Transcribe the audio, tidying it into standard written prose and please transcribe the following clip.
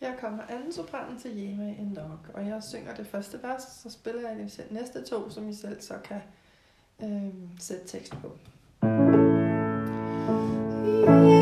Her kommer anden sopranen til Yema en Dog, og jeg synger det første vers, så spiller jeg de næste to, som I selv så kan sætte tekst på.